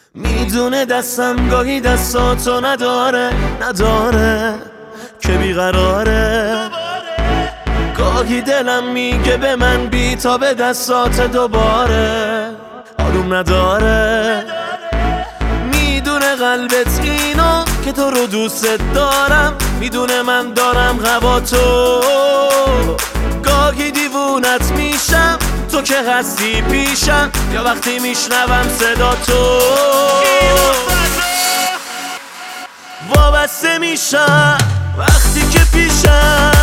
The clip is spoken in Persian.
میدونه دستم گاهی دستاتو نداره که بیقراره. گاهی دلم میگه به من بی تا به دستات دوباره آروم نداره. میدونه قلبت اینو که تو رو دوست دارم، میدونه من دارم هواتو. گاهی دیوونت میشم تو که هستی پیشم، یا وقتی میشنوم صدا تو وابسته میشم وقتی که پیشم.